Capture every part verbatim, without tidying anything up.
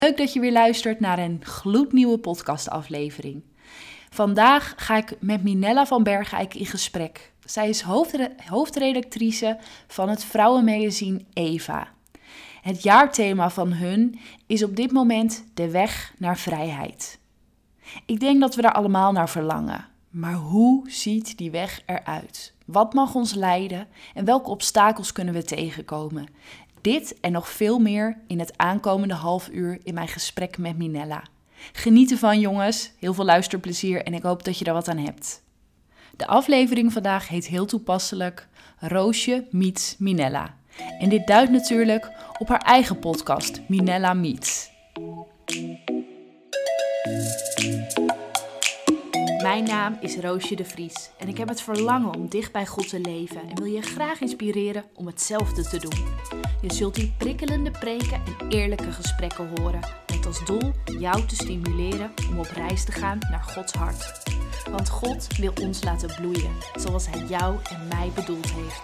Leuk dat je weer luistert naar een gloednieuwe podcastaflevering. Vandaag ga ik met Minella van Bergijk in gesprek. Zij is hoofdre- hoofdredactrice van het vrouwenmagazine Eva. Het jaarthema van hun is op dit moment de weg naar vrijheid. Ik denk dat we daar allemaal naar verlangen. Maar hoe ziet die weg eruit? Wat mag ons leiden en welke obstakels kunnen we tegenkomen? Dit en nog veel meer in het aankomende half uur in mijn gesprek met Minella. Geniet ervan, jongens. Heel veel luisterplezier en ik hoop dat je er wat aan hebt. De aflevering vandaag heet heel toepasselijk Roosje meets Minella. En dit duidt natuurlijk op haar eigen podcast, Minella Meets. Mijn naam is Roosje de Vries en ik heb het verlangen om dicht bij God te leven en wil je graag inspireren om hetzelfde te doen. Je zult hier prikkelende preken en eerlijke gesprekken horen, met als doel jou te stimuleren om op reis te gaan naar Gods hart. Want God wil ons laten bloeien, zoals Hij jou en mij bedoeld heeft.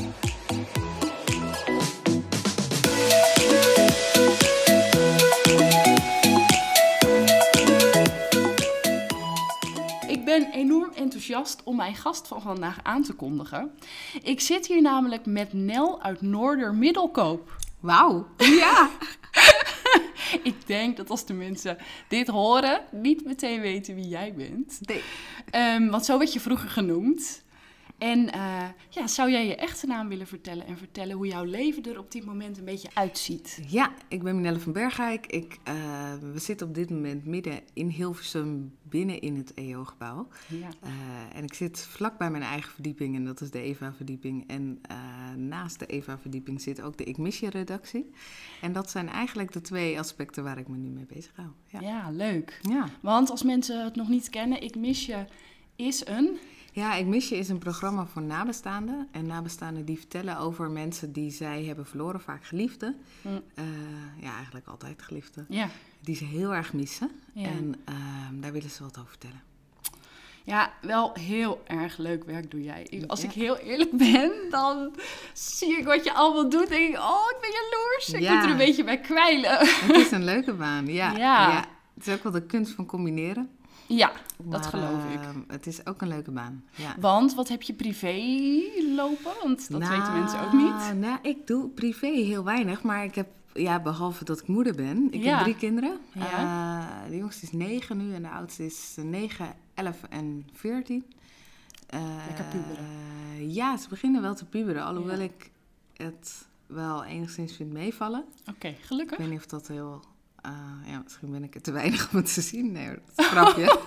Ik ben enorm enthousiast om mijn gast van vandaag aan te kondigen. Ik zit hier namelijk met Nel uit Noordermiddelkoop. Wauw, ja. Ik denk dat als de mensen dit horen, niet meteen weten wie jij bent. Nee. Um, want zo werd je vroeger genoemd. En uh, ja, zou jij je echte naam willen vertellen en vertellen hoe jouw leven er op dit moment een beetje uitziet? Ja, ik ben Minella van Bergijk. Ik, uh, we zitten op dit moment midden in Hilversum, binnen in het E O-gebouw. Ja. Uh, en ik zit vlak bij mijn eigen verdieping en dat is de Eva-verdieping. En uh, naast de Eva-verdieping zit ook de Ik Mis Je-redactie. En dat zijn eigenlijk de twee aspecten waar ik me nu mee bezig hou. Ja, ja leuk. Ja. Want als mensen het nog niet kennen, Ik Mis Je is een... Ja, Ik Mis Je is een programma voor nabestaanden. En nabestaanden die vertellen over mensen die zij hebben verloren, vaak geliefden. Hm. Uh, ja, eigenlijk altijd geliefden. Ja. Die ze heel erg missen. Ja. En uh, daar willen ze wat over vertellen. Ja, wel heel erg leuk werk doe jij. Ik, als Ja. ik heel eerlijk ben, dan zie ik wat je allemaal doet. En denk ik, oh, ik ben jaloers. Ik Ja. moet er een beetje bij kwijlen. Het is een leuke baan, ja. Ja. ja. Het is ook wel de kunst van combineren. Ja, dat Maar, geloof ik. Uh, het is ook een leuke baan, ja. Want wat heb je privé lopen? Want dat nou, weten mensen ook niet. Nou, ik doe privé heel weinig, maar ik heb, ja, behalve dat ik moeder ben, ik Ja. heb drie kinderen. Ja. Uh, de jongste is negen nu en de oudste is negen, elf en veertien. Uh, Lekker puberen. Uh, ja, ze beginnen wel te puberen, alhoewel Ja. ik het wel enigszins vind meevallen. Oké, okay, gelukkig. Ik weet niet of dat heel... Uh, ja, misschien ben ik er te weinig om het te zien. Nee, dat is een grapje.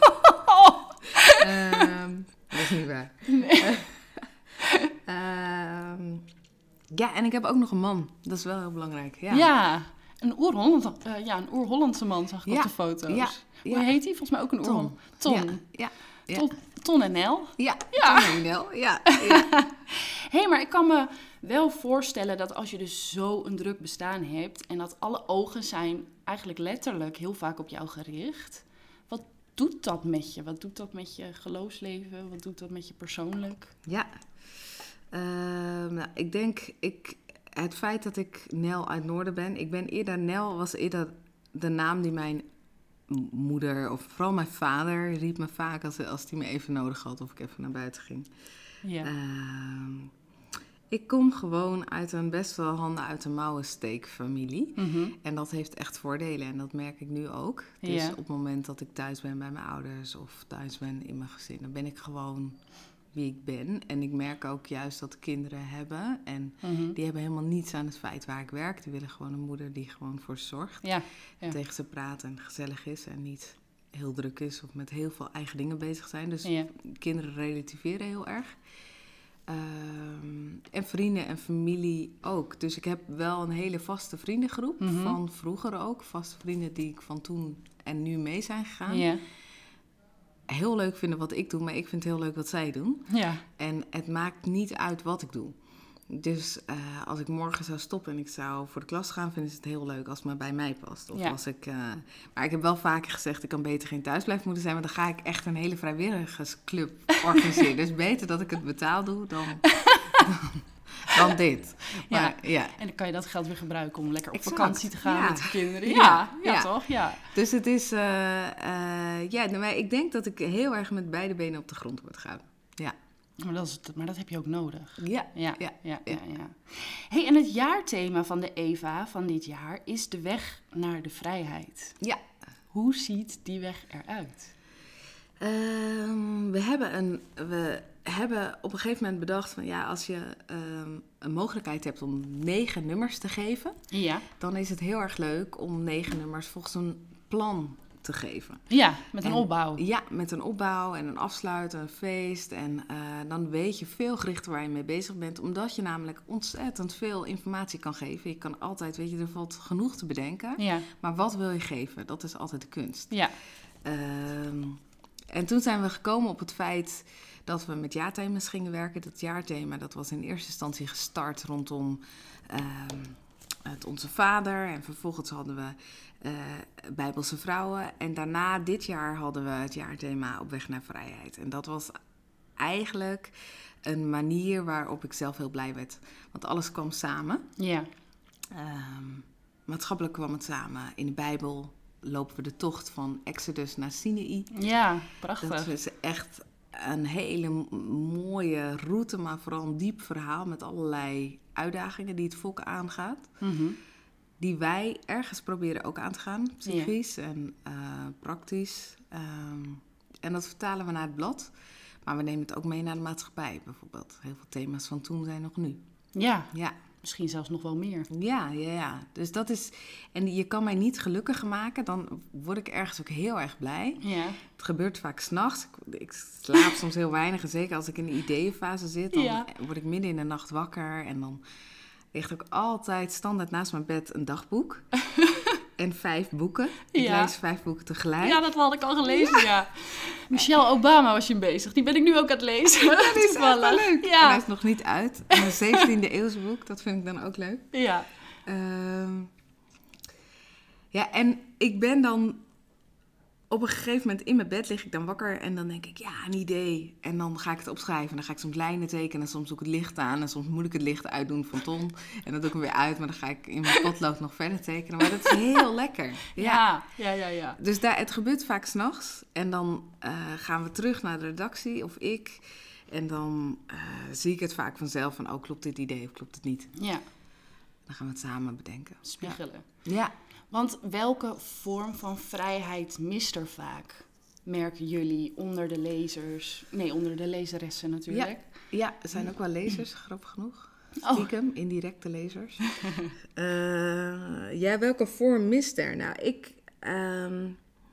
um, dat is niet waar. Nee. um, ja, en ik heb ook nog een man. Dat is wel heel belangrijk. Ja, ja een oer-Holland, uh, ja, een oer-Hollandse man zag ik ja, op de foto's. Ja, Hoe ja. heet hij? Volgens mij ook een oer-Holland. Ton. Ja, ja, ja. Ton, Ton en Nel. Ja, ja. Ton en Nel. Ja, ja. Hé, hey, maar ik kan me wel voorstellen dat als je dus zo een druk bestaan hebt en dat alle ogen zijn eigenlijk letterlijk heel vaak op jou gericht. Wat doet dat met je? Wat doet dat met je geloofsleven? Wat doet dat met je persoonlijk? Ja, uh, nou, ik denk, ik, het feit dat ik Nel uit Noorden ben, ik ben eerder, Nel was eerder de naam die mijn moeder, of vooral mijn vader, riep me vaak als, als die me even nodig had of ik even naar buiten ging. Ja. Uh, ik kom gewoon uit een best wel handen uit de mouwen steekfamilie. Mm-hmm. En dat heeft echt voordelen en dat merk ik nu ook. Dus Ja. op het moment dat ik thuis ben bij mijn ouders of thuis ben in mijn gezin, dan ben ik gewoon wie ik ben. En ik merk ook juist dat kinderen hebben en Mm-hmm. die hebben helemaal niets aan het feit waar ik werk. Die willen gewoon een moeder die gewoon voor ze zorgt. Ja. Ja. Tegen ze praat en gezellig is en niet heel druk is of met heel veel eigen dingen bezig zijn. Dus Ja. kinderen relativeren heel erg. Um, en vrienden en familie ook. Dus ik heb wel een hele vaste vriendengroep. Mm-hmm. Van vroeger ook. Vaste vrienden die ik van toen en nu mee zijn gegaan. Ja. Heel leuk vinden wat ik doe, maar ik vind het heel leuk wat zij doen. Ja. En het maakt niet uit wat ik doe. Dus uh, als ik morgen zou stoppen en ik zou voor de klas gaan, vinden ze het heel leuk als het maar bij mij past. Of Ja. als ik, uh, maar ik heb wel vaker gezegd, ik kan beter geen thuisblijfmoeder zijn, maar dan ga ik echt een hele vrijwilligersclub organiseren. Dus beter dat ik het betaald doe dan, dan, dan dit. Maar, ja. ja. En dan kan je dat geld weer gebruiken om lekker op Exact. vakantie te gaan Ja. met de kinderen. Ja. Ja, ja, Ja. toch? Ja. Dus het is... Uh, uh, ja, maar ik denk dat ik heel erg met beide benen op de grond word gehouden. Ja. Maar dat, is, maar dat heb je ook nodig. Ja. Ja, ja. ja, ja, ja. Hey, en het jaarthema van de Eva van dit jaar is de weg naar de vrijheid. Ja. Hoe ziet die weg eruit? Um, we hebben een... We hebben op een gegeven moment bedacht van... ja, als je um, een mogelijkheid hebt om negen nummers te geven... Ja. dan is het heel erg leuk om negen nummers volgens een plan te geven. Ja, met een en, opbouw. Ja, met een opbouw en een afsluit, een feest. En uh, dan weet je veel gerichter waar je mee bezig bent. Omdat je namelijk ontzettend veel informatie kan geven. Je kan altijd, weet je, er valt genoeg te bedenken. Ja. Maar wat wil je geven? Dat is altijd de kunst. Ja. Um, en toen zijn we gekomen op het feit dat we met jaarthema's gingen werken. Dat jaarthema, dat was in eerste instantie gestart rondom um, het Onze Vader. En vervolgens hadden we uh, Bijbelse vrouwen. En daarna, dit jaar, hadden we het jaarthema Op weg naar vrijheid. En dat was eigenlijk een manier waarop ik zelf heel blij werd. Want alles kwam samen. Ja. Um, maatschappelijk kwam het samen. In de Bijbel lopen we de tocht van Exodus naar Sinaï. Ja, prachtig. Dat is echt een hele mooie route, maar vooral een diep verhaal met allerlei uitdagingen die het volk aangaat. Mm-hmm. Die wij ergens proberen ook aan te gaan, psychisch ja. en uh, praktisch. Um, en dat vertalen we naar het blad. Maar we nemen het ook mee naar de maatschappij bijvoorbeeld. Heel veel thema's van toen zijn nog nu. Ja. Ja. Misschien zelfs nog wel meer. Ja, ja, ja. Dus dat is... En je kan mij niet gelukkiger maken. Dan word ik ergens ook heel erg blij. Ja. Het gebeurt vaak 's nachts. Ik, ik slaap soms heel weinig. En zeker als ik in de ideeënfase zit, dan ja. word ik midden in de nacht wakker. En dan ligt ook altijd standaard naast mijn bed een dagboek. En vijf boeken. Ik ja. lees vijf boeken tegelijk. Ja, dat had ik al gelezen, ja. ja. Michelle Obama was je mee bezig. Die ben ik nu ook aan het lezen. Ja, dat is echt wel leuk. Ja. En hij is nog niet uit. Een zeventiende eeuwse boek. Dat vind ik dan ook leuk. Ja. Um, ja, en ik ben dan... Op een gegeven moment in mijn bed lig ik dan wakker en dan denk ik, ja, een idee. En dan ga ik het opschrijven en dan ga ik soms lijnen tekenen en soms doe ik het licht aan. En soms moet ik het licht uitdoen van Ton. En dan doe ik hem weer uit, maar dan ga ik in mijn potlood nog verder tekenen. Maar dat is heel lekker. Ja, ja, ja, ja. ja. Dus daar, het gebeurt vaak 's nachts. En dan uh, gaan we terug naar de redactie, of ik. En dan uh, zie ik het vaak vanzelf van, oh, klopt dit idee of klopt het niet? Ja. Dan gaan we het samen bedenken. Spiegelen. Ja. ja. Want welke vorm van vrijheid mist er vaak, merken jullie, onder de lezers? Nee, onder de lezeressen natuurlijk. Ja, ja, er zijn ook wel lezers, grappig genoeg. Stiekem, oh. indirecte lezers. uh, ja, welke vorm mist er? Nou, ik... Um,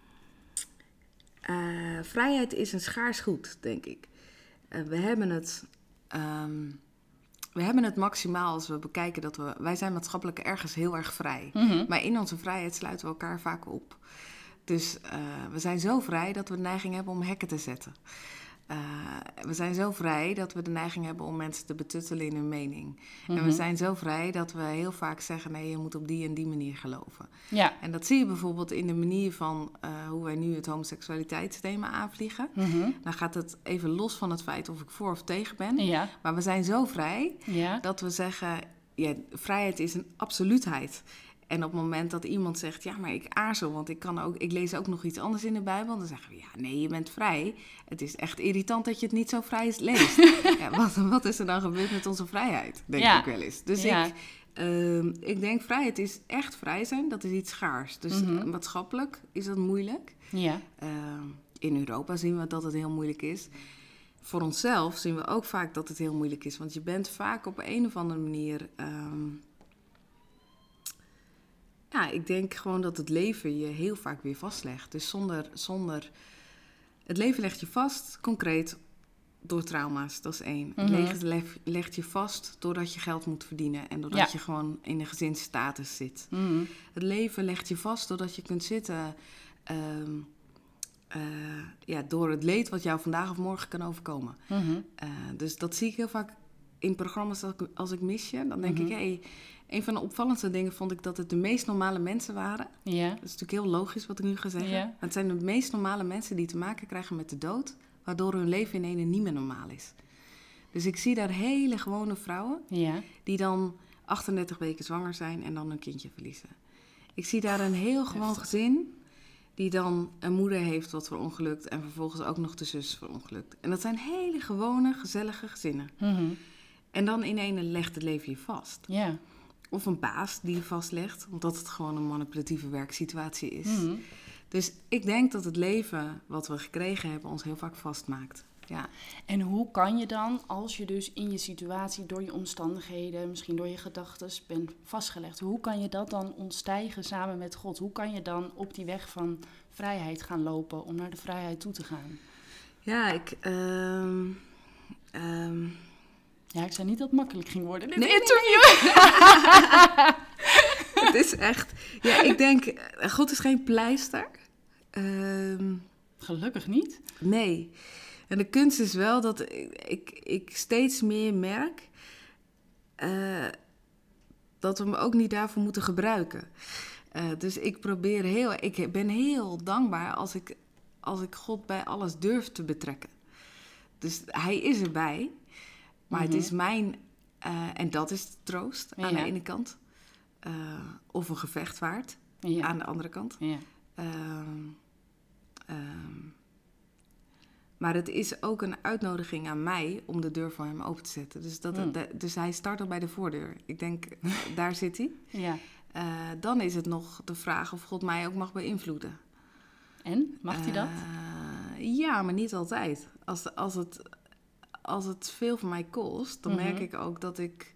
uh, vrijheid is een schaars goed, denk ik. Uh, we hebben het... Um, We hebben het maximaal als we bekijken dat we... Wij zijn maatschappelijk ergens heel erg vrij. Mm-hmm. Maar in onze vrijheid sluiten we elkaar vaak op. Dus uh, we zijn zo vrij dat we de neiging hebben om hekken te zetten. Uh, we zijn zo vrij dat we de neiging hebben om mensen te betuttelen in hun mening. Mm-hmm. En we zijn zo vrij dat we heel vaak zeggen... nee, je moet op die en die manier geloven. Ja. En dat zie je bijvoorbeeld in de manier van... Uh, hoe wij nu het homoseksualiteitsthema aanvliegen. Mm-hmm. Dan gaat het even los van het feit of ik voor of tegen ben. Ja. Maar we zijn zo vrij ja. dat we zeggen... Ja, vrijheid is een absoluutheid. En op het moment dat iemand zegt... ja, maar ik aarzel, want ik, kan ook, ik lees ook nog iets anders in de Bijbel... dan zeggen we, ja, nee, je bent vrij. Het is echt irritant dat je het niet zo vrij leest. ja, wat, wat is er dan gebeurd met onze vrijheid? Denk ja. ik wel eens. Dus ja. ik, uh, ik denk, vrijheid is echt vrij zijn. Dat is iets schaars. Dus mm-hmm. maatschappelijk is dat moeilijk. Ja. Uh, in Europa zien we dat het heel moeilijk is. Voor onszelf zien we ook vaak dat het heel moeilijk is. Want je bent vaak op een of andere manier... Um, Ja, ik denk gewoon dat het leven je heel vaak weer vastlegt. Dus zonder, zonder... Het leven legt je vast, concreet, door trauma's. Dat is één. Mm-hmm. Het leven legt je vast doordat je geld moet verdienen. En doordat ja. je gewoon in een gezinsstatus zit. Mm-hmm. Het leven legt je vast doordat je kunt zitten... Um, uh, ja, door het leed wat jou vandaag of morgen kan overkomen. Mm-hmm. Uh, dus dat zie ik heel vaak in programma's als ik, als ik mis je. Dan denk mm-hmm. ik, hé... Hey, een van de opvallendste dingen vond ik dat het de meest normale mensen waren. Ja. Dat is natuurlijk heel logisch wat ik nu ga zeggen. Ja. Maar het zijn de meest normale mensen die te maken krijgen met de dood... waardoor hun leven in ene niet meer normaal is. Dus ik zie daar hele gewone vrouwen Ja. die dan achtendertig weken zwanger zijn en dan een kindje verliezen. Ik zie daar een heel gewoon Heftig. gezin die dan een moeder heeft wat verongelukt en vervolgens ook nog de zus verongelukt. En dat zijn hele gewone, gezellige gezinnen. Mm-hmm. En dan in ene legt het leven je vast. Ja. Of een baas die je vastlegt, omdat het gewoon een manipulatieve werksituatie is. Mm-hmm. Dus ik denk dat het leven wat we gekregen hebben ons heel vaak vastmaakt. Ja. En hoe kan je dan, als je dus in je situatie door je omstandigheden, misschien door je gedachten bent vastgelegd, hoe kan je dat dan ontstijgen samen met God? Hoe kan je dan op die weg van vrijheid gaan lopen om naar de vrijheid toe te gaan? Ja, ik... ehm, ehm, Ja, ik zei niet dat het makkelijk ging worden. Dit Nee, interview. Het is echt... Ja, ik denk, eh, God is geen pleister. Ehm, Gelukkig niet. nee. En de kunst is wel dat ik, ik, ik steeds meer merk... eh, dat we hem ook niet daarvoor moeten gebruiken. Eh, dus ik probeer heel... Ik ben heel dankbaar als ik, als ik God bij alles durf te betrekken. Dus hij is erbij. Maar Mhm. het is mijn... eh, en dat is de troost aan Ja. de ene kant. Uh, of een gevecht waard Ja. aan de andere kant. Ja. Um, um, maar het is ook een uitnodiging aan mij om de deur voor hem open te zetten. Dus, dat, Mm. de, dus hij start al bij de voordeur. Ik denk, daar zit hij. Ja. Uh, dan is het nog de vraag of God mij ook mag beïnvloeden. En? Mag hij dat? Uh, ja, maar niet altijd. Als, als, het, als het veel van mij kost, dan Mm-hmm. merk ik ook dat ik...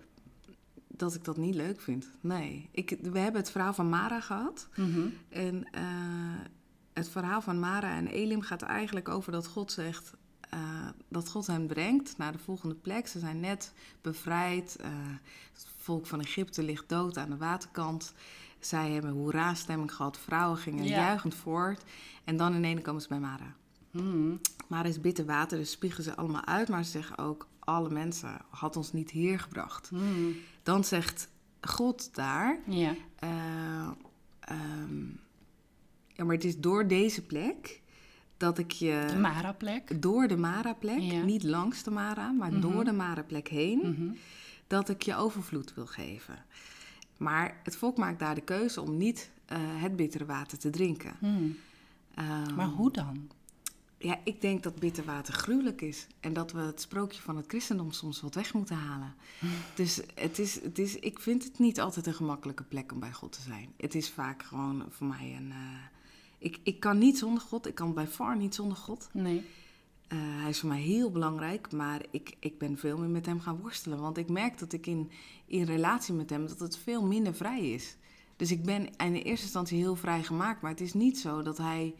dat ik dat niet leuk vind. Nee. Ik, we hebben het verhaal van Mara gehad. Mm-hmm. En uh, het verhaal van Mara en Elim gaat eigenlijk over dat God zegt... Uh, dat God hen brengt naar de volgende plek. Ze zijn net bevrijd. Uh, het volk van Egypte ligt dood aan de waterkant. Zij hebben hoera-stemming gehad. Vrouwen gingen Ja. juichend voort. En dan in ene komen ze bij Mara. Mm-hmm. Mara is bitter water, dus spiegelen ze allemaal uit. Maar ze zeggen ook, alle mensen had ons niet hier gebracht. Mm-hmm. Dan zegt God daar... Ja. Uh, um, ja, maar het is door deze plek dat ik je... De Mara-plek. Door de Mara-plek, Ja. niet langs de Mara, maar Mm-hmm. door de Mara-plek heen... Mm-hmm. dat ik je overvloed wil geven. Maar het volk maakt daar de keuze om niet uh, het bittere water te drinken. Mm. Um, Maar hoe dan? Ja, ik denk dat bitter water gruwelijk is. En dat we het sprookje van het christendom soms wat weg moeten halen. Mm. Dus het is, het is, ik vind het niet altijd een gemakkelijke plek om bij God te zijn. Het is vaak gewoon voor mij een... Uh, ik, ik kan niet zonder God. Ik kan bij far niet zonder God. Nee. Uh, hij is voor mij heel belangrijk. Maar ik, ik ben veel meer met hem gaan worstelen. Want ik merk dat ik in, in relatie met hem... dat het veel minder vrij is. Dus ik ben in eerste instantie heel vrij gemaakt. Maar het is niet zo dat hij...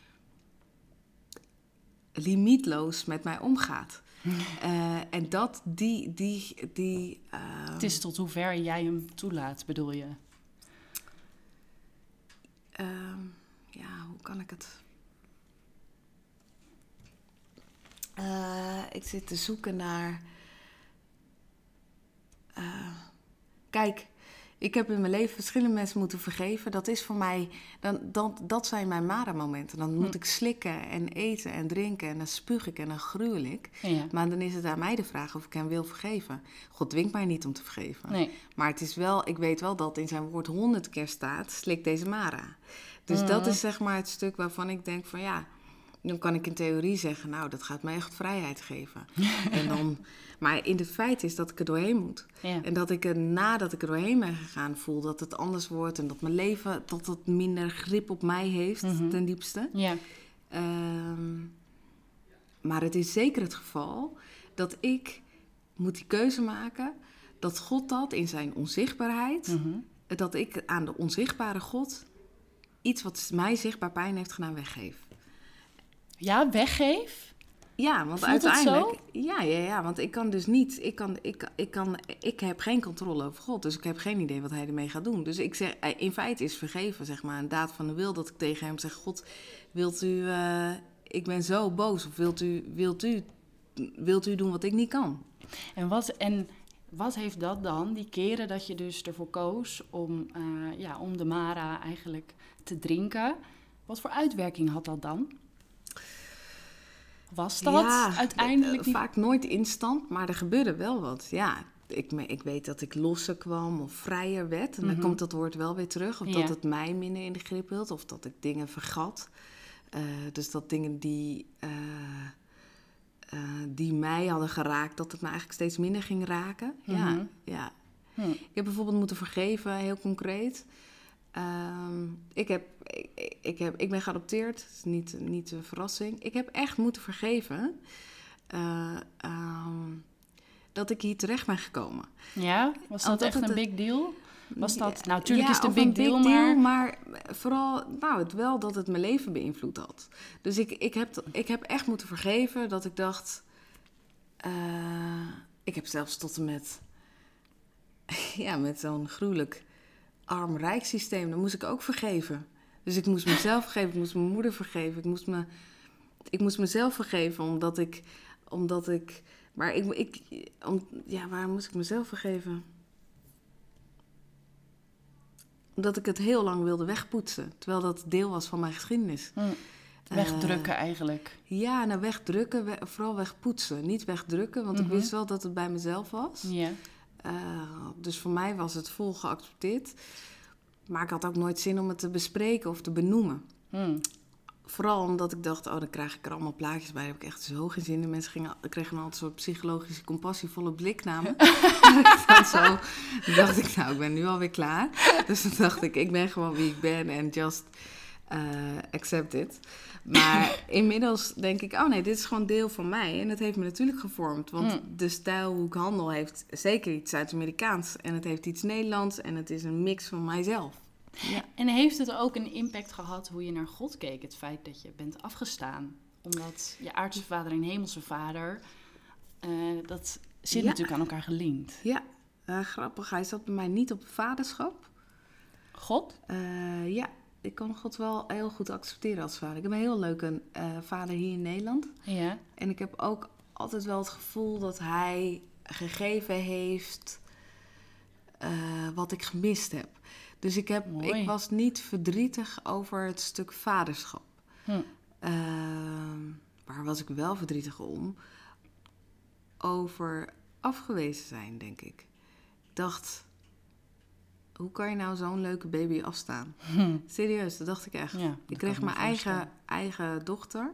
limietloos met mij omgaat. Uh, en dat, die... die, die uh, Het is tot hoever jij hem toelaat, bedoel je? Uh, ja, hoe kan ik het... Uh, ik zit te zoeken naar... Uh, kijk... Ik heb in mijn leven verschillende mensen moeten vergeven. Dat is voor mij, dan, dan, dat zijn mijn Mara-momenten. Dan moet hm. ik slikken en eten en drinken en dan spuug ik en dan gruwel ik. Ja. Maar dan is het aan mij de vraag of ik hem wil vergeven. God dwingt mij niet om te vergeven. Nee. Maar het is wel, ik weet wel dat in zijn woord honderd keer staat, slik deze Mara. Dus mm. dat is zeg maar het stuk waarvan ik denk van ja... Dan kan ik in theorie zeggen, nou, dat gaat mij echt vrijheid geven. en dan, maar in het feit is dat ik er doorheen moet. Ja. En dat ik er nadat ik er doorheen ben gegaan voel dat het anders wordt... en dat mijn leven, dat het minder grip op mij heeft, mm-hmm. ten diepste. Ja. Um, maar het is zeker het geval dat ik moet die keuze maken... dat God dat in zijn onzichtbaarheid... Mm-hmm. dat ik aan de onzichtbare God... iets wat mij zichtbaar pijn heeft gedaan weggeef. Ja, weggeef? Ja, want Voelt uiteindelijk... Het zo? Ja, ja, ja, want ik kan dus niet... Ik, kan, ik, ik, kan, ik heb geen controle over God, dus ik heb geen idee wat hij ermee gaat doen. Dus ik zeg, in feite is vergeven, zeg maar, een daad van de wil... dat ik tegen hem zeg, God, wilt u... Uh, ik ben zo boos, of wilt u, wilt, u, wilt u doen wat ik niet kan? En wat, en wat heeft dat dan, die keren dat je dus ervoor koos... om, uh, ja, om de Mara eigenlijk te drinken... Wat voor uitwerking had dat dan? was dat ja, uiteindelijk niet? Vaak nooit instant, maar er gebeurde wel wat. Ja, ik, ik weet dat ik losser kwam of vrijer werd. En dan Mhm. komt dat woord wel weer terug. Of Ja. dat het mij minder in de grip hield. Of dat ik dingen vergat. Uh, dus dat dingen die, uh, uh, die mij hadden geraakt, dat het me eigenlijk steeds minder ging raken. Mhm. Ja, ja. Hm. Ik heb bijvoorbeeld moeten vergeven, heel concreet. Um, ik, heb, ik, ik, heb, ik ben geadopteerd, dat is niet, niet een verrassing. Ik heb echt moeten vergeven uh, um, dat ik hier terecht ben gekomen. Ja? Was dat Omdat echt een het, big deal? Was dat, nou, natuurlijk ja, is het een big, big deal, big deal, maar... maar vooral nou, het wel dat het mijn leven beïnvloed had. Dus ik, ik, heb, ik heb echt moeten vergeven dat ik dacht... Uh, ik heb zelfs tot en met... ja, met zo'n gruwelijk arm-rijk systeem, dat moest ik ook vergeven. Dus ik moest mezelf vergeven, ik moest mijn moeder vergeven, ik moest, me, ik moest mezelf vergeven, omdat ik... Omdat ik maar ik... ik om, ja, waarom moest ik mezelf vergeven? Omdat ik het heel lang wilde wegpoetsen. Terwijl dat deel was van mijn geschiedenis. Hm. Wegdrukken uh, eigenlijk. Ja, nou wegdrukken. We, vooral wegpoetsen. Niet wegdrukken, want mm-hmm. ik wist wel dat het bij mezelf was. Yeah. Uh, dus voor mij was het vol geaccepteerd. Maar ik had ook nooit zin om het te bespreken of te benoemen. Mm. Vooral omdat ik dacht, oh, dan krijg ik er allemaal plaatjes bij. Daar heb ik echt zo geen zin in. Mensen gingen, kregen altijd zo'n psychologische, compassievolle blik naar me. dan zo, dan dacht ik, nou, ik ben nu alweer klaar. Dus dan dacht ik, ik ben gewoon wie ik ben en just uh, accept it. Maar inmiddels denk ik, oh nee, dit is gewoon deel van mij. En het heeft me natuurlijk gevormd. Want mm. de stijl hoe ik handel heeft zeker iets Zuid-Amerikaans. En het heeft iets Nederlands en het is een mix van mijzelf. Ja. En heeft het ook een impact gehad hoe je naar God keek? Het feit dat je bent afgestaan. Omdat je aardse vader en hemelse vader... Uh, dat zit ja. natuurlijk aan elkaar gelinkt. Ja, uh, grappig. Hij zat bij mij niet op vaderschap. God? Uh, ja, ik kon God wel heel goed accepteren als vader. Ik heb een heel leuke uh, vader hier in Nederland. Ja. En ik heb ook altijd wel het gevoel dat hij gegeven heeft... Uh, wat ik gemist heb. Dus ik, heb, ik was niet verdrietig over het stuk vaderschap. Hm. Uh, waar was ik wel verdrietig om? Over afgewezen zijn, denk ik. Ik dacht, hoe kan je nou zo'n leuke baby afstaan? Hm. Serieus, dat dacht ik echt. Ja, ik kreeg mijn eigen, eigen dochter.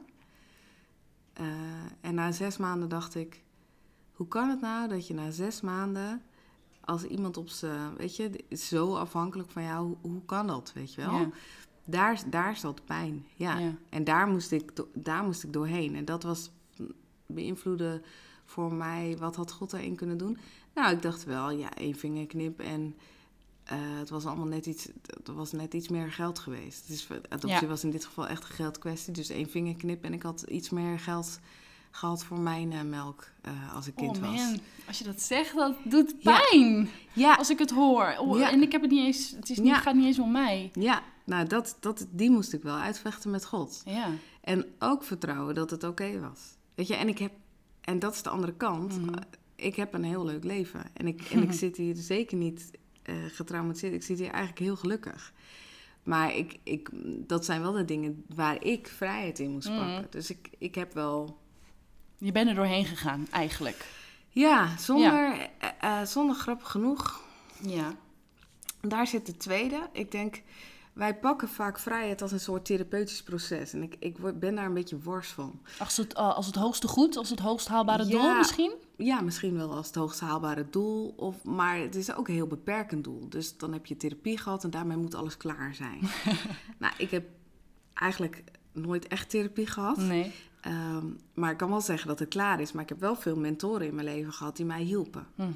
Uh, en na zes maanden dacht ik... Hoe kan het nou dat je na zes maanden... Als iemand op zijn, weet je, is zo afhankelijk van jou, hoe, hoe kan dat, weet je wel? Ja. Daar, daar zat pijn, ja. ja. En daar moest, ik, daar moest ik doorheen. En dat was beïnvloeden voor mij, wat had God daarin kunnen doen? Nou, ik dacht wel, ja, één vingerknip en uh, het was allemaal net iets, het was net iets meer geld geweest. Dus adoptie ja. was in dit geval echt een geldkwestie, dus één vingerknip en ik had iets meer geld gehad voor mijn uh, melk uh, als ik kind oh, man. was. Als je dat zegt, dat doet pijn. Ja. Ja. Als ik het hoor. Oh, ja. En ik heb het niet eens, het is niet, ja. gaat niet eens om mij. Ja, nou dat, dat, die moest ik wel uitvechten met God. Ja. En ook vertrouwen dat het oké okay was. Weet je, en ik heb, en dat is de andere kant. Mm-hmm. Uh, ik heb een heel leuk leven. En ik, en ik zit hier zeker niet uh, getraumatiseerd. Ik zit hier eigenlijk heel gelukkig. Maar ik, ik, dat zijn wel de dingen waar ik vrijheid in moest pakken. Mm-hmm. Dus ik, ik heb wel... Je bent er doorheen gegaan, eigenlijk. Ja, zonder, ja. Uh, uh, zonder grappig genoeg. Ja. Daar zit de tweede. Ik denk, wij pakken vaak vrijheid als een soort therapeutisch proces. En ik, ik ben daar een beetje wars van. Als het, uh, als het hoogste goed, als het hoogst haalbare ja, doel misschien? Ja, misschien wel als het hoogst haalbare doel. Of, maar het is ook een heel beperkend doel. Dus dan heb je therapie gehad en daarmee moet alles klaar zijn. Nou, ik heb eigenlijk nooit echt therapie gehad. Nee. Um, maar ik kan wel zeggen dat het klaar is. Maar ik heb wel veel mentoren in mijn leven gehad die mij hielpen. Hm.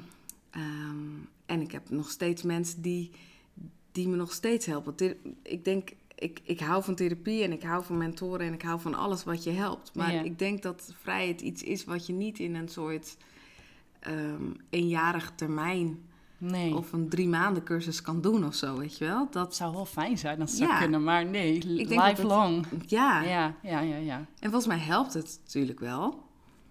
Um, en ik heb nog steeds mensen die, die me nog steeds helpen. Thera- ik denk, ik, ik hou van therapie en ik hou van mentoren en ik hou van alles wat je helpt. Maar ja. ik denk dat vrijheid iets is wat je niet in een soort um, eenjarig termijn... Nee. Of een drie maanden cursus kan doen of zo, weet je wel. Dat zou wel fijn zijn als ze ja. kunnen, maar nee, ik denk lifelong. Het, ja. Ja, ja, ja, ja. En volgens mij helpt het natuurlijk wel.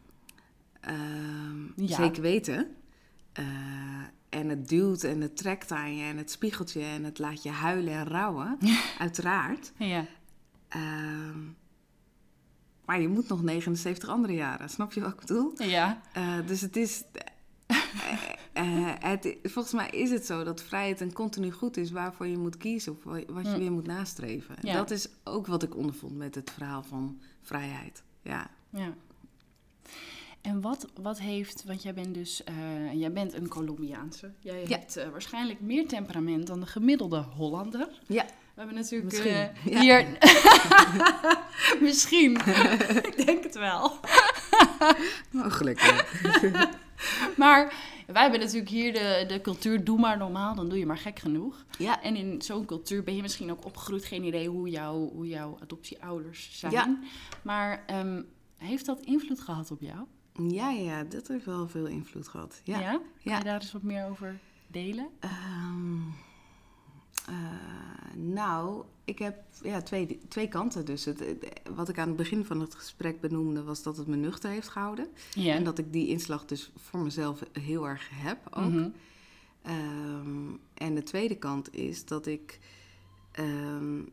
Um, ja. Zeker weten. Uh, en het duwt en het trekt aan je en het spiegelt je en het laat je huilen en rouwen. Uiteraard. Ja. Um, Maar je moet nog negenenzeventig andere jaren. Snap je wat ik bedoel? Ja. Uh, dus het is... Uh, uh, het, volgens mij is het zo dat vrijheid een continu goed is waarvoor je moet kiezen of wat je mm. weer moet nastreven. Ja. Dat is ook wat ik ondervond met het verhaal van vrijheid. Ja. Ja. En wat, wat heeft, want jij bent dus, uh, jij bent een Colombiaanse. Jij ja. hebt uh, waarschijnlijk meer temperament dan de gemiddelde Hollander. Ja. We hebben natuurlijk Misschien. Uh, ja. hier... Misschien. Ik denk het wel. Mogelijk. Ja. Maar wij hebben natuurlijk hier de, de cultuur, doe maar normaal, dan doe je maar gek genoeg. Ja. En in zo'n cultuur ben je misschien ook opgegroeid, geen idee hoe, jou, hoe jouw adoptieouders zijn. Ja. Maar um, heeft dat invloed gehad op jou? Ja, ja, dat heeft wel veel invloed gehad. Ja? Ja? Kan ja. je daar eens wat meer over delen? Um, uh, nou, ik heb ja, twee, twee kanten. Dus het, het, wat ik aan het begin van het gesprek benoemde, was dat het me nuchter heeft gehouden. Ja. En dat ik die inslag dus voor mezelf heel erg heb ook. Mm-hmm. Um, en de tweede kant is dat ik... Um,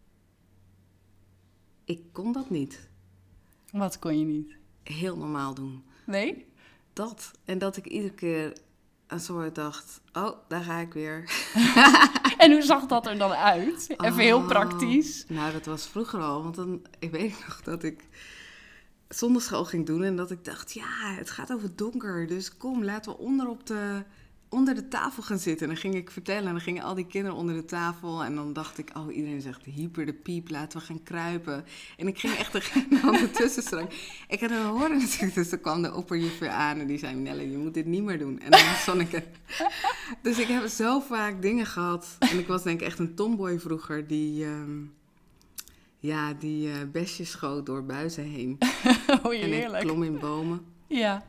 ik kon dat niet. Wat kon je niet? Heel normaal doen. Nee? Dat. En dat ik iedere keer een soort dacht... Oh, daar ga ik weer. En hoe zag dat er dan uit? Even oh, heel praktisch. Nou, dat was vroeger al. Want dan, ik weet nog dat ik zondagschool ging doen... en dat ik dacht, ja, het gaat over donker. Dus kom, laten we onder op de... onder de tafel gaan zitten. En dan ging ik vertellen en dan gingen al die kinderen onder de tafel. En dan dacht ik, oh, iedereen zegt hyper de piep, laten we gaan kruipen. En ik ging echt er geen handen tussen staan. Ik had het horen natuurlijk, dus toen kwam de opperjuf weer aan en die zei, Nelle, je moet dit niet meer doen. En dan was Sonneke. Dus ik heb zo vaak dingen gehad. En ik was denk ik echt een tomboy vroeger die... Um, ja, die uh, besjes schoot door buizen heen. Oh, heerlijk. En ik klom in bomen. Ja.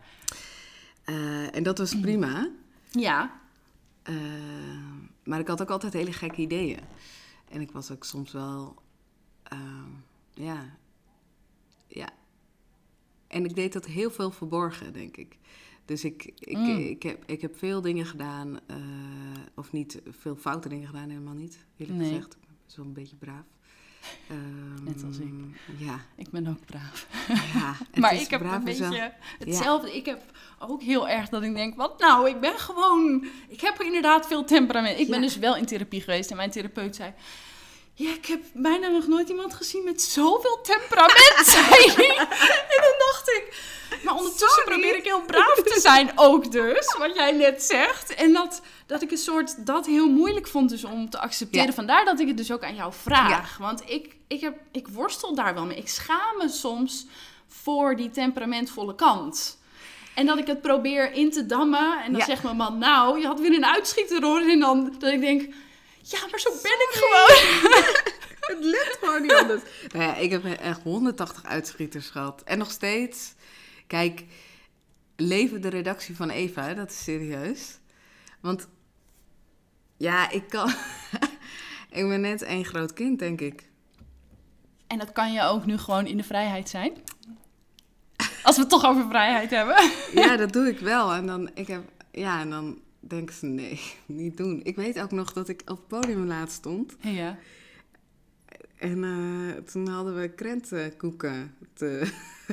Uh, en dat was prima. Ja. Uh, maar ik had ook altijd hele gekke ideeën. En ik was ook soms wel... Uh, ja. Ja. En ik deed dat heel veel verborgen, denk ik. Dus ik, ik, mm. ik, ik, heb, ik heb veel dingen gedaan... Uh, of niet veel foute dingen gedaan, helemaal niet. Eerlijk nee. gezegd. Ik ben best wel een beetje braaf. Um, Net als ik. Ja. Ik ben ook braaf. Ja, maar ik heb een beetje wel... hetzelfde. Ja. Ik heb ook heel erg dat ik denk, wat nou, ik ben gewoon... Ik heb inderdaad veel temperament. Ik ja. ben dus wel in therapie geweest en mijn therapeut zei... Ja, ik heb bijna nog nooit iemand gezien met zoveel temperament, zei hij. En dan dacht ik... Maar ondertussen Sorry. probeer ik heel braaf te zijn ook dus, wat jij net zegt. En dat, dat ik een soort dat heel moeilijk vond dus om te accepteren. Ja. Vandaar dat ik het dus ook aan jou vraag. Ja. Want ik, ik, heb, ik worstel daar wel mee. Ik schaam me soms voor die temperamentvolle kant. En dat ik het probeer in te dammen. En dan ja. zegt mijn man, nou, je had weer een uitschieter hoor. En dan dat ik denk, ja, maar zo ben Sorry. ik gewoon. Het lukt gewoon niet anders. Nou ja, ik heb echt honderdtachtig uitschieters gehad. En nog steeds... Kijk, leven de redactie van Eva, dat is serieus. Want, ja, ik kan... ik ben net één groot kind, denk ik. En dat kan je ook nu gewoon in de vrijheid zijn? Als we het toch over vrijheid hebben. Ja, dat doe ik wel. En dan, ik heb, ja, en dan denken ze, nee, niet doen. Ik weet ook nog dat ik op het podium laatst stond. Ja. En uh, toen hadden we krentenkoeken te...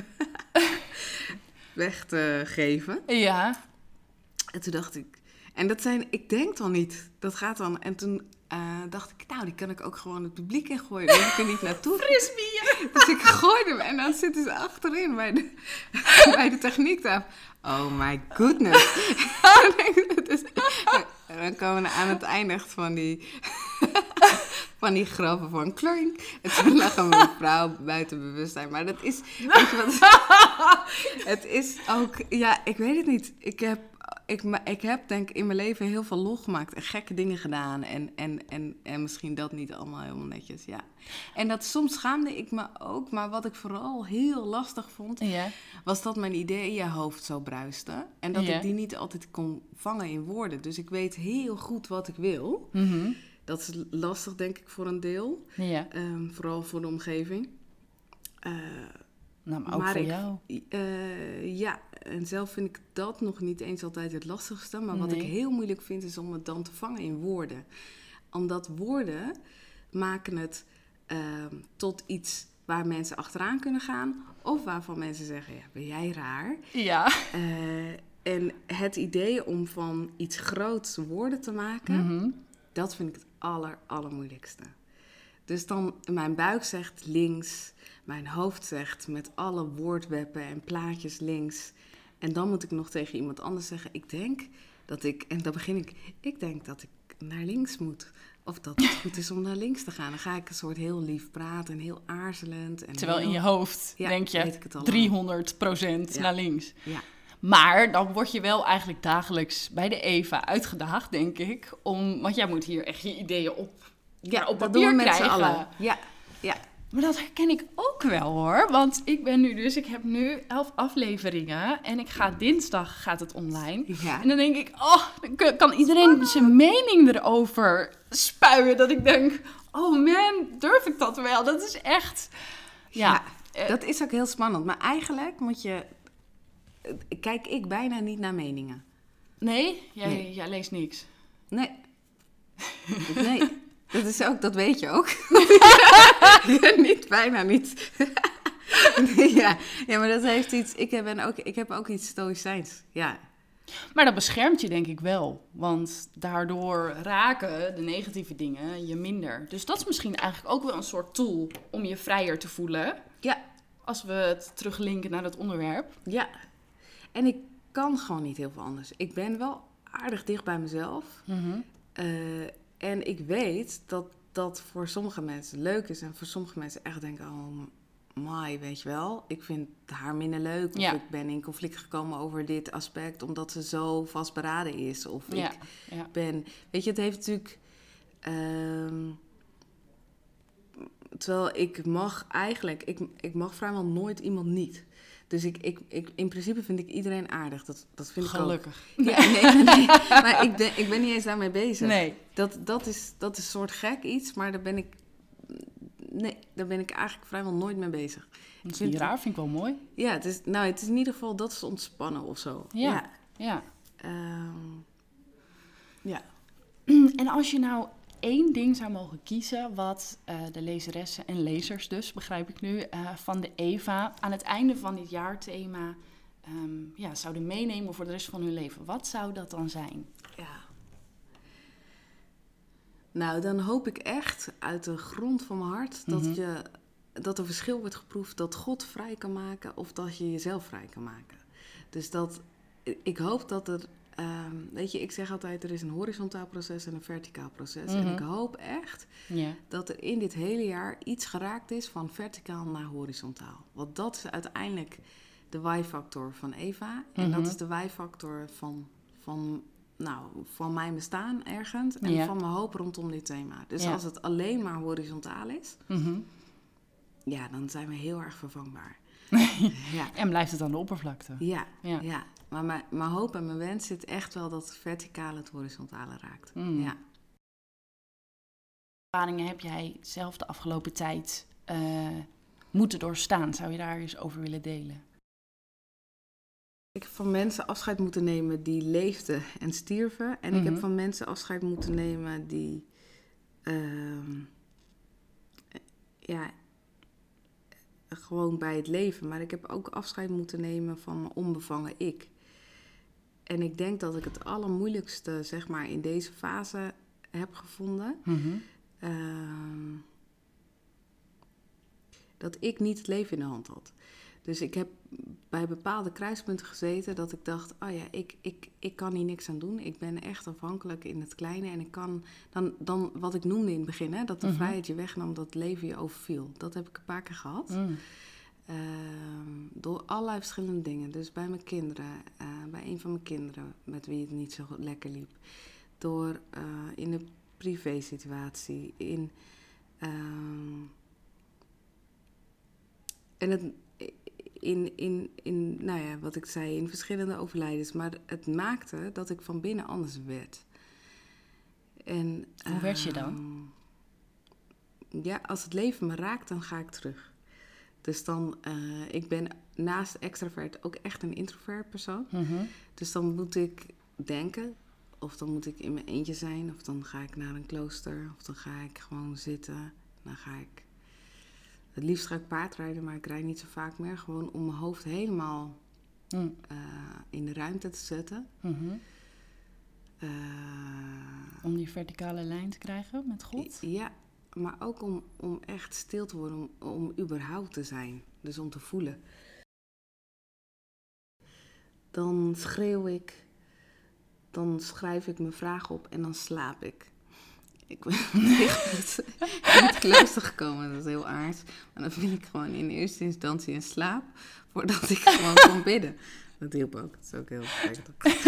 weg te geven. Ja. En toen dacht ik... En dat zijn... Ik denk dan niet. Dat gaat dan... En toen uh, dacht ik... Nou, die kan ik ook gewoon het publiek in gooien. Dan hoef ik er niet naartoe. Frisbee. Dus ik gooide hem. En dan zitten ze achterin bij de, bij de techniektafel. Oh my goodness. dus, en dan komen we aan het einde echt van die... van die grappen van klink. En toen lag een mevrouw buiten bewustzijn. Maar dat is... Weet je wat? Het is ook... Ja, ik weet het niet. Ik heb, ik, ik heb denk ik in mijn leven heel veel lol gemaakt. En gekke dingen gedaan. En, en, en, en misschien dat niet allemaal helemaal netjes. Ja. En dat soms schaamde ik me ook. Maar wat ik vooral heel lastig vond... Ja. was dat mijn ideeënhoofd zo bruiste. En dat ja. ik die niet altijd kon vangen in woorden. Dus ik weet heel goed wat ik wil... Mm-hmm. Dat is lastig, denk ik, voor een deel. Ja. Um, vooral voor de omgeving. Uh, nou, maar ook maar voor ik, jou. Uh, ja, en zelf vind ik dat nog niet eens altijd het lastigste. Maar wat nee. ik heel moeilijk vind, is om het dan te vangen in woorden. Omdat woorden maken het uh, tot iets waar mensen achteraan kunnen gaan. Of waarvan mensen zeggen, ja, ben jij raar? Ja. Uh, en het idee om van iets groots woorden te maken, Mm-hmm. dat vind ik het aller, allermoeilijkste. Dus dan, mijn buik zegt links, mijn hoofd zegt met alle woordweppen en plaatjes links. En dan moet ik nog tegen iemand anders zeggen, ik denk dat ik, en dan begin ik, ik denk dat ik naar links moet. Of dat het goed is om naar links te gaan. Dan ga ik een soort heel lief praten en heel aarzelend. En Terwijl heel, in je hoofd ja, denk je driehonderd procent ja. naar links. Ja. Maar dan word je wel eigenlijk dagelijks bij de Eva uitgedaagd, denk ik. Om, want jij moet hier echt je ideeën op, ja, op dat papier doen we met krijgen. z'n allen. Ja, ja. Maar dat herken ik ook wel hoor. Want ik ben nu dus, ik heb nu elf afleveringen. En ik ga dinsdag gaat het online. Ja. En dan denk ik, oh, dan kan iedereen zijn mening erover spuien. Dat ik denk, oh man, durf ik dat wel? Dat is echt, ja. ja dat is ook heel spannend. Maar eigenlijk moet je, kijk ik bijna niet naar meningen. Nee? Jij, nee. jij leest niks? Nee. Nee. Dat is ook, dat weet je ook. niet, bijna niet. ja. ja, maar dat heeft iets, ik heb, ook, ik heb ook iets stoïcijns, ja. Maar dat beschermt je denk ik wel. Want daardoor raken de negatieve dingen je minder. Dus dat is misschien eigenlijk ook wel een soort tool om je vrijer te voelen. Ja. Als we het teruglinken naar dat onderwerp. Ja. En ik kan gewoon niet heel veel anders. Ik ben wel aardig dicht bij mezelf. Mm-hmm. Uh, en ik weet dat dat voor sommige mensen leuk is. En voor sommige mensen echt denken, oh my, weet je wel. Ik vind haar minder leuk. Of ja. ik ben in conflict gekomen over dit aspect. Omdat ze zo vastberaden is. Of ja. ik Ja. ben... Weet je, het heeft natuurlijk... Um, terwijl ik mag eigenlijk... Ik, ik mag vrijwel nooit iemand niet. Dus ik, ik, ik, in principe vind ik iedereen aardig. Dat, dat vind Gelukkig. ik ook. Ja, nee, nee, nee. Maar ik ben, ik ben niet eens daarmee bezig. Nee. Dat, dat, is, dat is een soort gek iets, maar daar ben ik... Nee, daar ben ik eigenlijk vrijwel nooit mee bezig. Dat is niet raar, vind ik wel mooi. Ja, het is, nou, het is in ieder geval... Dat is ontspannen of zo. Ja, ja. Ja. Um, ja. En als je nou één ding zou mogen kiezen... wat uh, de lezeressen en lezers dus, begrijp ik nu... Uh, van de Eva aan het einde van dit jaarthema... Um, ja, zouden meenemen voor de rest van hun leven. Wat zou dat dan zijn? Ja. Nou, dan hoop ik echt uit de grond van mijn hart... dat, mm-hmm. je, dat er verschil wordt geproefd... dat God vrij kan maken of dat je jezelf vrij kan maken. Dus dat... Ik hoop dat er... Um, weet je, ik zeg altijd... er is een horizontaal proces en een verticaal proces. Mm-hmm. En ik hoop echt yeah. dat er in dit hele jaar... iets geraakt is van verticaal naar horizontaal. Want dat is uiteindelijk... de why-factor van Eva. En mm-hmm. dat is de why-factor van, van, nou, van mijn bestaan ergens. En ja. van mijn hoop rondom dit thema. Dus ja. als het alleen maar horizontaal is... Mm-hmm. ja, dan zijn we heel erg vervangbaar. ja. En blijft het aan de oppervlakte. Ja, ja. ja. Maar mijn, mijn hoop en mijn wens zit echt wel dat het verticale het horizontale raakt. Mm. Ja. Ervaringen heb jij zelf de afgelopen tijd uh, moeten doorstaan? Zou je daar eens over willen delen? Ik heb van mensen afscheid moeten nemen die leefden en stierven. En mm-hmm. ik heb van mensen afscheid moeten nemen die... Uh, ja, gewoon bij het leven. Maar ik heb ook afscheid moeten nemen van mijn onbevangen ik. En ik denk dat ik het allermoeilijkste, zeg maar, in deze fase heb gevonden. Mm-hmm. Uh, dat ik niet het leven in de hand had. Dus ik heb bij bepaalde kruispunten gezeten dat ik dacht... oh ja, ik, ik, ik kan hier niks aan doen. Ik ben echt afhankelijk in het kleine. En ik kan dan, dan wat ik noemde in het begin... Hè, dat de mm-hmm. vrijheid je wegnam, dat het leven je overviel. Dat heb ik een paar keer gehad. Mm. Uh, door allerlei verschillende dingen. Dus bij mijn kinderen, uh, bij een van mijn kinderen... met wie het niet zo lekker liep. Door uh, in een privé-situatie. In, uh, en het... In, in, in, nou ja, wat ik zei, in verschillende overlijdens. Maar het maakte dat ik van binnen anders werd. En, Hoe werd je dan? Uh, ja, als het leven me raakt, dan ga ik terug. Dus dan, uh, ik ben naast extravert ook echt een introvert persoon. Mm-hmm. Dus dan moet ik denken, of dan moet ik in mijn eentje zijn. Of dan ga ik naar een klooster, of dan ga ik gewoon zitten. Dan ga ik... Het liefst ga ik paardrijden, maar ik rijd niet zo vaak meer. Gewoon om mijn hoofd helemaal Mm. uh, in de ruimte te zetten. Mm-hmm. Uh, om die verticale lijn te krijgen met God? Ja, maar ook om, om echt stil te worden, om, om überhaupt te zijn. Dus om te voelen. Dan schreeuw ik, dan schrijf ik mijn vraag op en dan slaap ik. Ik ben echt in het klooster gekomen, dat is heel aardig. Maar dan viel ik gewoon in eerste instantie in slaap, voordat ik gewoon kon bidden. Dat hielp ook, dat is ook heel effectief.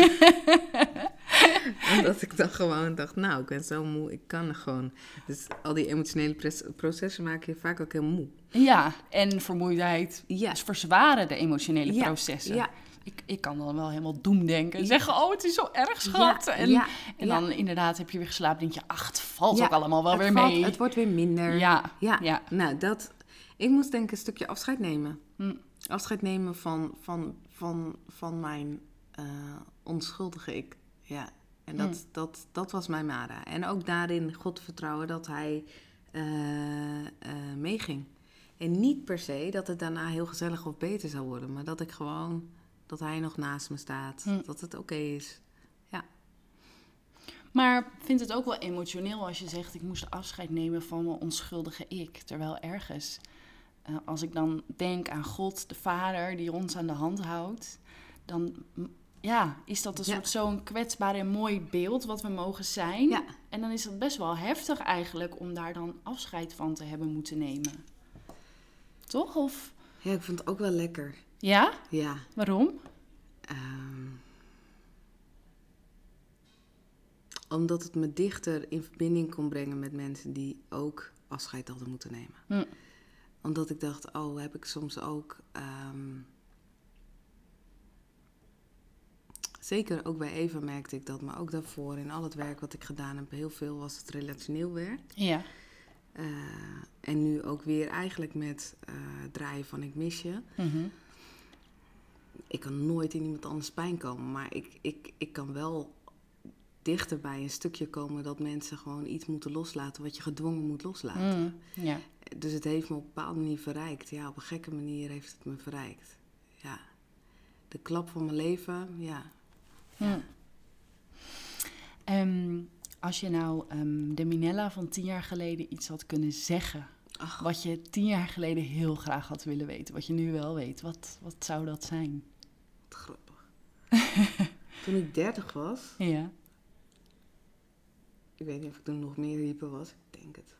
Omdat ik dan gewoon dacht, nou, ik ben zo moe, ik kan er gewoon. Dus al die emotionele pres- processen maken je vaak ook heel moe. Ja, en vermoeidheid Ja. Dus verzwaren de emotionele Ja. processen. Ja. Ik, ik kan dan wel helemaal doemdenken. Ja. Zeggen, oh, het is zo erg, schat. Ja. En, Ja. en Ja. dan inderdaad heb je weer geslapen. Denk je, ach, het valt Ja, ook allemaal wel het weer valt- mee. Het wordt weer minder. Ja, Ja. ja. Nou, dat... Ik moest denk ik een stukje afscheid nemen. Hm. Afscheid nemen van, van, van, van mijn uh, onschuldige ik. Ja. En dat, Hm. dat, dat was mijn Mara. En ook daarin God vertrouwen dat hij uh, uh, meeging. En niet per se dat het daarna heel gezellig of beter zou worden. Maar dat ik gewoon... Dat hij nog naast me staat. Hm. Dat het oké okay is. Ja. Maar vind het ook wel emotioneel als je zegt... ik moest afscheid nemen van mijn onschuldige ik. Terwijl ergens, uh, als ik dan denk aan God, de Vader... die ons aan de hand houdt... dan ja, is dat een ja. soort zo'n kwetsbaar en mooi beeld wat we mogen zijn. Ja. En dan is het best wel heftig eigenlijk... om daar dan afscheid van te hebben moeten nemen. Toch? Of... Ja, ik vond het ook wel lekker. Ja? Ja. Waarom? Um, omdat het me dichter in verbinding kon brengen met mensen die ook afscheid hadden moeten nemen. Hm. Omdat ik dacht, oh, heb ik soms ook... Um, zeker ook bij Eva merkte ik dat, maar ook daarvoor in al het werk wat ik gedaan heb, heel veel was het relationeel werk. Ja. Uh, en nu ook weer eigenlijk met uh, draaien van ik mis je. Mm-hmm. Ik kan nooit in iemand anders pijn komen, maar ik, ik, ik kan wel dichter bij een stukje komen dat mensen gewoon iets moeten loslaten wat je gedwongen moet loslaten. Mm, ja. Dus het heeft me op een bepaalde manier verrijkt. Ja, op een gekke manier heeft het me verrijkt. Ja. De klap van mijn leven, ja. Mm. Um, als je nou um, de Minella van tien jaar geleden iets had kunnen zeggen... Ach. Wat je tien jaar geleden heel graag had willen weten, wat je nu wel weet, wat, wat zou dat zijn? Wat grappig. Toen ik dertig was... Ja. Ik weet niet of ik toen nog meer hyper was, ik denk het.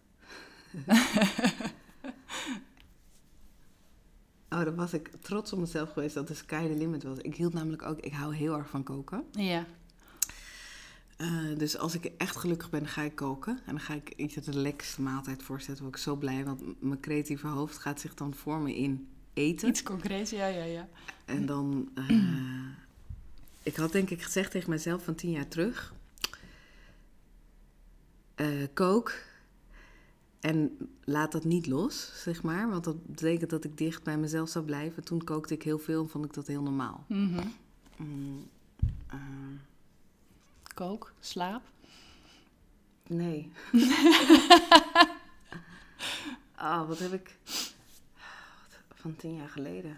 Oh, dan was ik trots op mezelf geweest dat de sky the limit was. Ik hield namelijk ook, ik hou heel erg van koken. Ja. Uh, dus als ik echt gelukkig ben, dan ga ik koken. En dan ga ik iets de lekkerste maaltijd voorstellen. Word ik zo blij, want mijn creatieve hoofd gaat zich dan vormen in eten. Iets concreets, ja, ja, ja. En dan... Uh, ik had denk ik gezegd tegen mezelf van tien jaar terug... Uh, kook en laat dat niet los, zeg maar. Want dat betekent dat ik dicht bij mezelf zou blijven. Toen kookte ik heel veel en vond ik dat heel normaal. Mm-hmm. Mm, uh, Kook, slaap? Nee. Oh, wat heb ik... Van tien jaar geleden.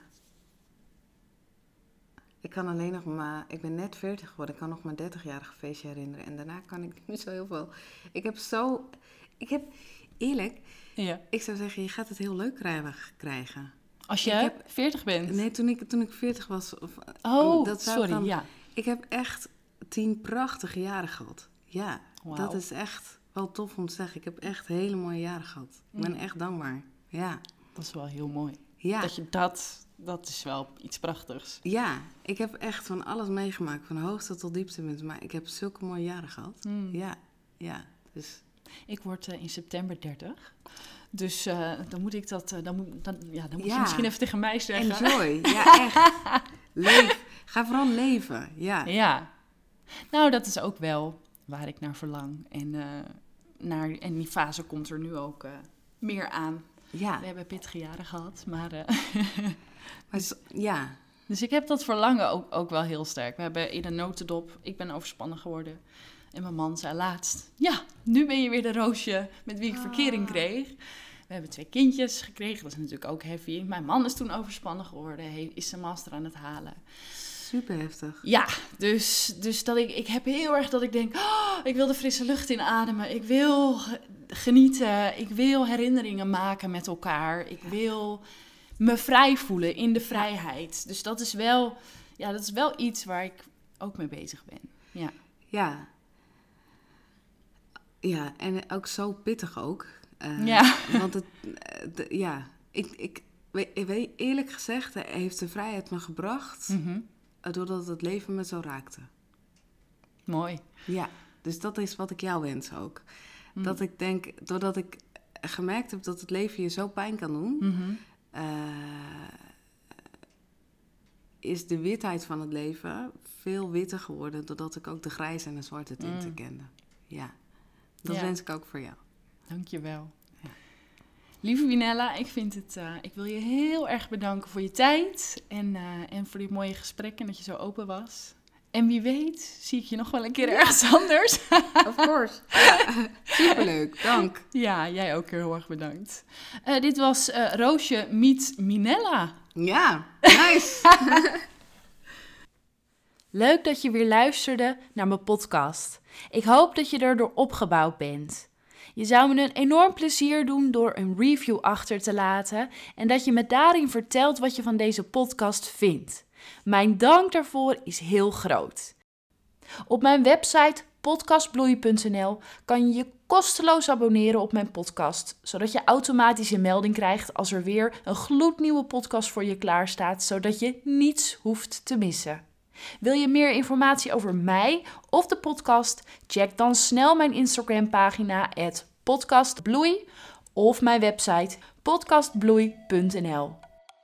Ik kan alleen nog maar... Ik ben net veertig geworden. Ik kan nog mijn dertigjarige feestje herinneren. En daarna kan ik niet zo heel veel... Ik heb zo... Ik heb... Eerlijk... Ja. Ik zou zeggen, je gaat het heel leuk krijgen. Als je heb, veertig bent? Nee, toen ik, toen ik veertig was... Of, oh, dat sorry, dan, ja. Ik heb echt tien prachtige jaren gehad. Ja, wow. Dat is echt wel tof om te zeggen. Ik heb echt hele mooie jaren gehad. Ik ben mm. echt dankbaar. Ja. Dat is wel heel mooi. Ja. Dat je dat... Dat is wel iets prachtigs. Ja, ik heb echt van alles meegemaakt. Van hoogte tot dieptepunt. Maar ik heb zulke mooie jaren gehad. Mm. Ja, ja. Dus... Ik word uh, in september dertig. Dus uh, dan moet ik dat... Uh, dan moet, dan, ja, dan moet ja. je misschien even tegen mij zeggen. Enjoy. Ja, echt. Leef. Ga vooral leven. Ja. Ja. Nou, dat is ook wel waar ik naar verlang. En, uh, naar, en die fase komt er nu ook uh, meer aan. Ja. We hebben pittige jaren gehad, maar... Uh, maar dus, ja. Dus ik heb dat verlangen ook, ook wel heel sterk. We hebben in een notendop... Ik ben overspannen geworden. En mijn man zei laatst... Ja, nu ben je weer de Roosje met wie ik ah. verkering kreeg. We hebben twee kindjes gekregen. Dat is natuurlijk ook heavy. Mijn man is toen overspannen geworden. Hij is zijn master aan het halen. Super heftig. Ja, dus, dus dat ik, ik heb heel erg dat ik denk... Oh, ik wil de frisse lucht inademen. Ik wil genieten. Ik wil herinneringen maken met elkaar. Ik wil me vrij voelen in de vrijheid. Dus dat is wel, ja, dat is wel iets waar ik ook mee bezig ben. Ja. Ja. Ja, en ook zo pittig ook. Uh, ja. Want het, de, ja, ik, ik, weet, weet, eerlijk gezegd heeft de vrijheid me gebracht... Mm-hmm. Doordat het leven me zo raakte. Mooi. Ja, dus dat is wat ik jou wens ook. Mm. Dat ik denk, doordat ik gemerkt heb dat het leven je zo pijn kan doen... Mm-hmm. Uh, is de witheid van het leven veel witter geworden... doordat ik ook de grijze en de zwarte tinten mm. kende. Ja, dat ja. wens ik ook voor jou. Dank je wel. Ja. Lieve Minella, ik vind het, uh, ik wil je heel erg bedanken voor je tijd en, uh, en voor die mooie gesprekken en dat je zo open was. En wie weet, zie ik je nog wel een keer ergens anders. Of course. Ja. Superleuk, dank. Ja, jij ook heel erg bedankt. Uh, dit was uh, Roosje meet Minella. Ja, nice. Leuk dat je weer luisterde naar mijn podcast. Ik hoop dat je erdoor opgebouwd bent. Je zou me een enorm plezier doen door een review achter te laten en dat je me daarin vertelt wat je van deze podcast vindt. Mijn dank daarvoor is heel groot. Op mijn website podcast bloei punt n l kan je je kosteloos abonneren op mijn podcast, zodat je automatisch een melding krijgt als er weer een gloednieuwe podcast voor je klaar staat, zodat je niets hoeft te missen. Wil je meer informatie over mij of de podcast? Check dan snel mijn Instagram-pagina at podcastbloei of mijn website podcast bloei punt n l.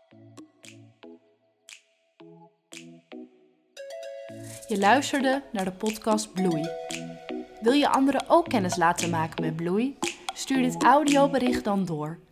Je luisterde naar de podcast Bloei. Wil je anderen ook kennis laten maken met bloei? Stuur dit audiobericht dan door.